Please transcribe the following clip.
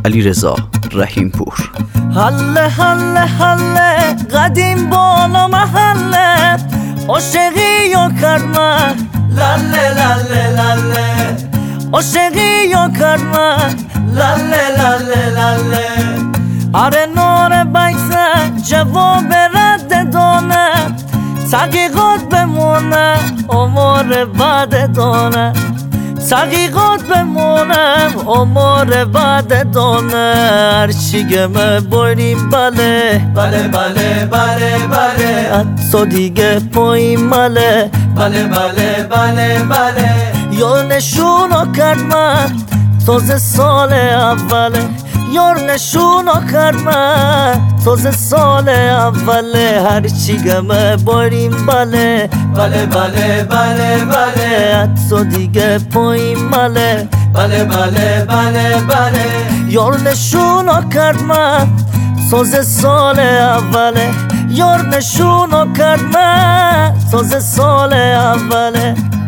علیرضا رحیمپور. حله حله حله قدیم بالا محله عاشقی و کرمه لاله لاله لاله عاشقی و کرمه لاله لاله لاله آره نور بگذر جواب رد دانه تحقیقات بمونه عمر بعد دانه تحقیقات بمونم عمر بعد دانه هرچی گمه بریم بله بله بله بله بله حتی دیگه پایین مله بله بله بله بله یار نشونو کرد من تازه سال اوله یار نشونو کرد من تازه سال اوله هرچی گمه بریم بله بله بله بله بله حتی دیگه پایین مله بله بله بله بله یار نشونو کرد من تازه سال اوله یار نشونو کرد من تازه سال اوله